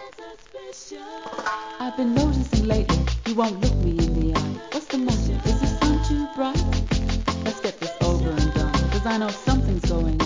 I've been noticing lately you won't look me in the eye. What's the matter? Is the sun too bright? Let's get this over and done, 'cause I know something's going